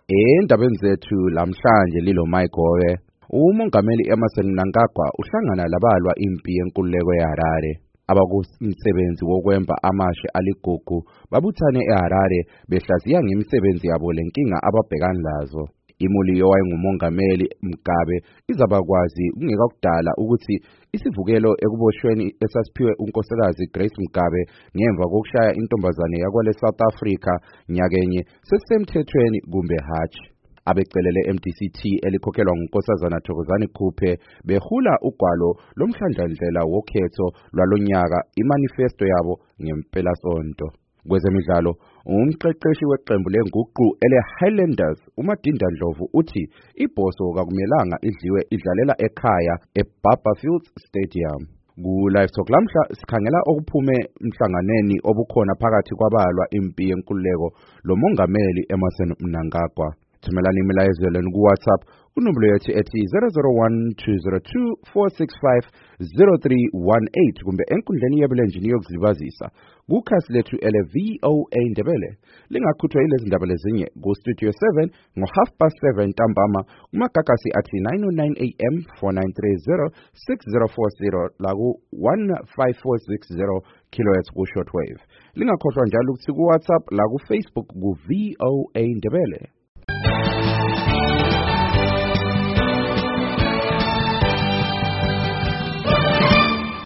Endabeni zethu lamhlanje lilo Mayigobe, uMongameli Emmerson Mnangagwa uhlangana labalwa impi yenkululeko eHarare. Abakumsebenzi wokwemba amashe aligugu babuthane eHarare behlaziya ngemisebenzi yabo lenkinga ababhekana lazo. Imuli yowayengumongameli Mugabe izabakwazi kungekakudala ukuthi isivukelo ekuboshweni esasiphiwe unkosikazi Grace Mugabe ngemva kokushaya intombazane yakwale South Africa nyakenye sesisemthethweni kumbe hatshi. Abecelele MDC-T elikhokhelwa ngunkosazana Thokozani Khuphe behula ugwalo lomhlandlandlela wokhetho lwalonyaka imanifesto yabo ngempela sonto. Kwezemidlalo, umqeqeshi weqembu lenguqu ele-Highlanders uMadinda Ndlovu uthi ibhoso kakumelanga idliwe idlalela ekhaya eBarberfield Stadium. Ku-Live Talk lamhla sikhangela okuphume mhlanganeni obukhona phakathi kwabalwa impi yenkululeko lomongameli Emmerson Mnangagwa. Thumelani imilayezo yenu ku-WhatsApp kunombolo yethu ethi 0012024650318 kumbe enkundleni yebulenjini yokuzilibazisa kukhasi lethu ele-VOA Ndebele. Lingakhuthwa yilezi ndaba lezinye ku-Studio 7 ngo-7:30 ntambama kumagagasi athi 909 AM 4930 6040 laku-15460 kHz ku-shortwave. Lingakhohlwa njalo ukuthi ku-WhatsApp la ku-Facebook ku-VOA Ndebele.